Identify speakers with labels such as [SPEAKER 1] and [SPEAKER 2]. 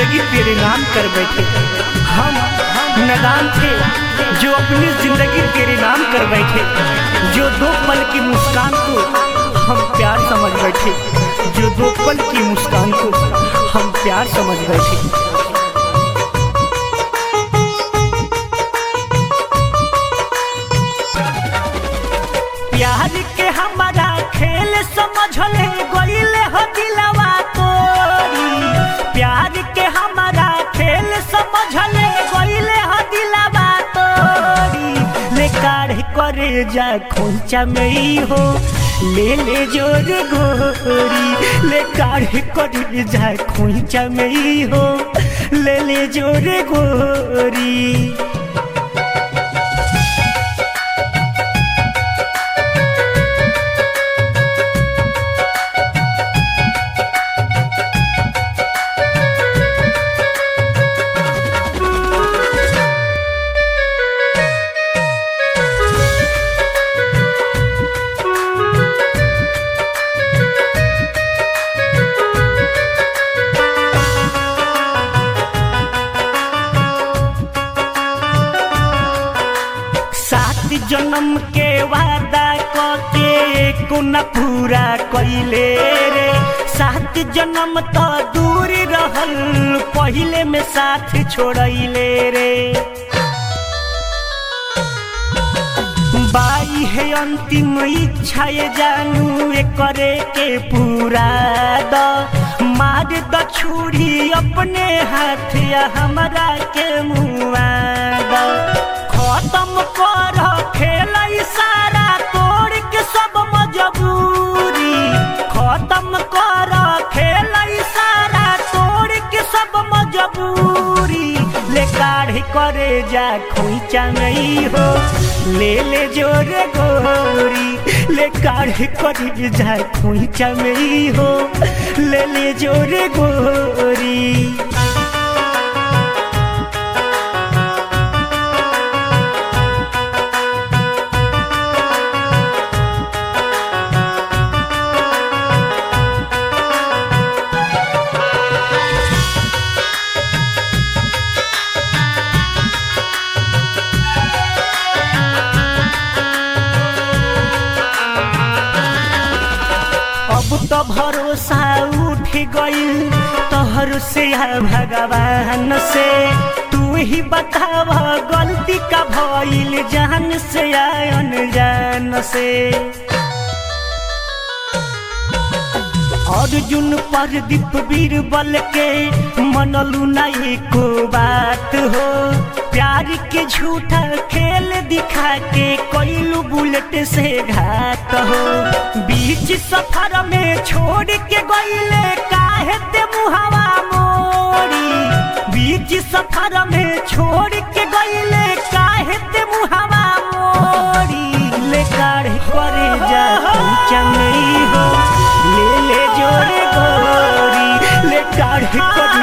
[SPEAKER 1] जिंदगी तेरे नाम कर बैठे। हम नादान थे जो अपनी जिंदगी तेरे नाम कर बैठे। जो दो पल की मुस्कान को हम प्यार समझ बैठे। जो दो पल की मुस्कान को हम प्यार समझ बैठे। प्यार के हमारा खेल समझले गइले हो दिलवा तोरी। प्यार के हमारा खेल समझले गइले हो दिलवा तोरी। ले काढ़ करे जा खोंचा में हो ले जोर गोरी। ले काढ़ करे जा खोंचा में हो ले जोर गोरी। जन्म के वादा के को न पूरा कइले रे। 7 जन्म तो दूर रहल पहिले में साथ छोड़ले रे। बाई है अंतिम इच्छा ये जानू करे के पूरा द। मार द छुरी अपने हाथ या हमरा के मुआ द। खत्म कर खेल सारा तोड़ के सब मजबूरी। खत्म कर खेल सारा तोड़ के सब मजबूरी। ले काढ़ करे जा खोंचा नहीं हो ले जोर गोरी। ले काढ़ करे जा खोंचा नहीं हो ले जोर गोरी। अब तो भरोसा उठ गइल तोहर से भगवान से। तू ही बताव गलती का भइल जान से या अनजान से। अर्जुन प्रदीप बीरबल के मनलू नहीं को बात हो। प्यार के झूठा खेल दिखा के कोइलू बुलेट से घात हो। बीच सफर में छोड़ के गइले काहे ते मुहावा मोरी। बीच सफर में छोड़ के गइले काहे ते मुहावा मोरी। ले काढ़ करे जा खोंचा नहीं हो ले जोर गोरी। ले काढ़